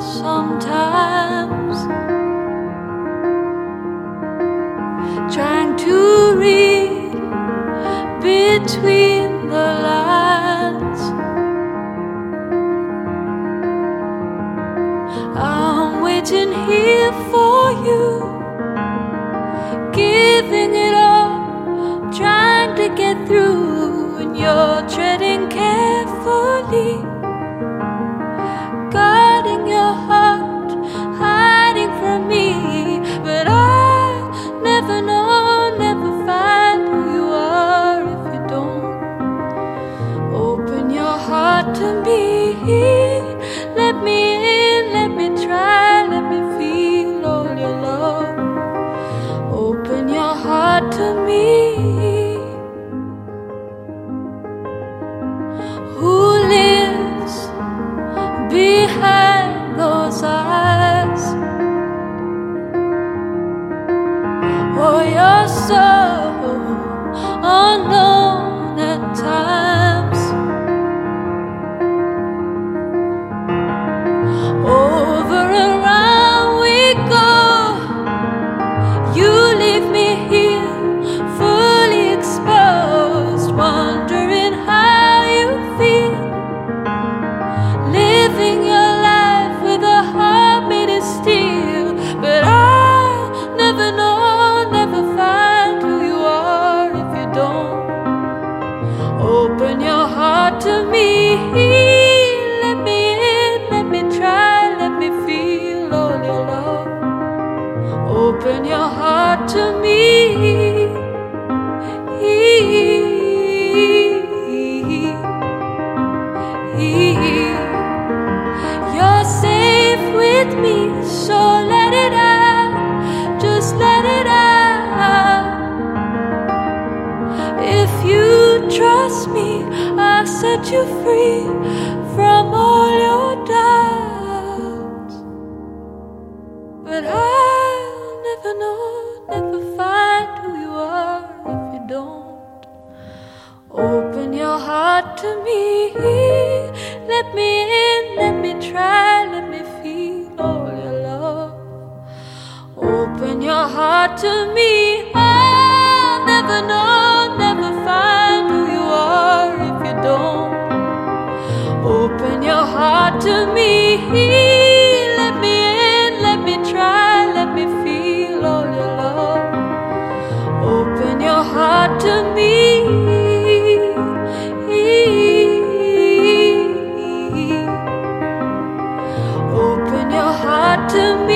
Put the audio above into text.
sometimes, trying to read between the lines. I'm waiting here for you, giving it all, trying to get through, and you're treading carefully, guarding your heart, hiding from me. But I'll never know, never find who you are if you don't open your heart to me. Let me in, let me try, let me feel all your love. Open your heart to me. Who lives behind those eyes? Oh, you're so unknown at times. Over and round we go, you leave me here fully exposed, wondering how you feel, living your life with a heart made of steel. But I'll never know, never find who you are if you don't open your heart to me. Let me in, let me try, let me feel all your love. Open your heart to me. You're safe with me, so let it out, just let it out. If you trust me, I'll set you free from all your doubts. But I'll never know, never find who you are if you don't open your heart to me. Let me in, let me try, let me feel all your love. Open your heart to me. I'll never know, never find who you are if you don't open your heart to me. Let me in, let me try, let me feel all your love. Open your heart to me. Open your heart to me.